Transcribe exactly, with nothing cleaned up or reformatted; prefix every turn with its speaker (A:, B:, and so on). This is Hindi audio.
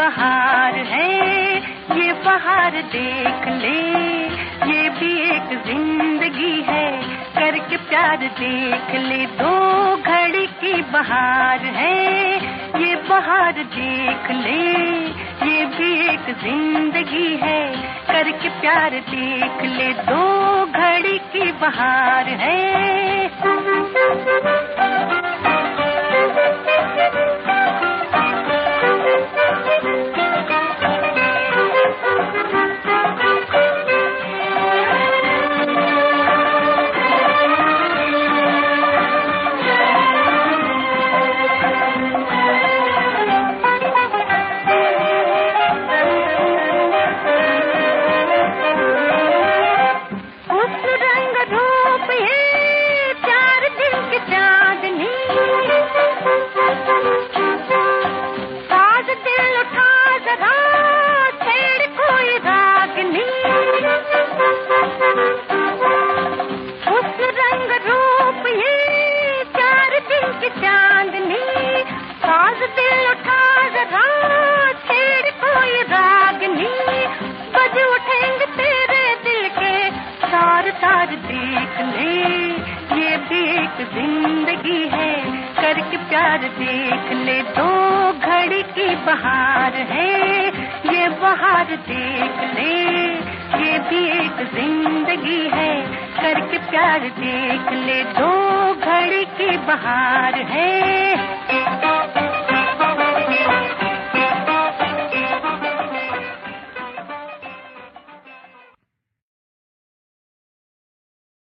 A: बहार है, ये बहार देख ले, ये भी एक जिंदगी है, करके प्यार देख ले। दो घड़ी की बहार है, ये बहार देख ले, ये भी एक जिंदगी है, करके प्यार देख ले। दो घड़ी की बहार है। देख ले, ये भी एक जिंदगी है, करके प्यार देख ले। दो घड़ी की बहार है, ये बहार देख ले, ये भी एक जिंदगी है, करके प्यार देख ले। दो घड़ी की बहार है।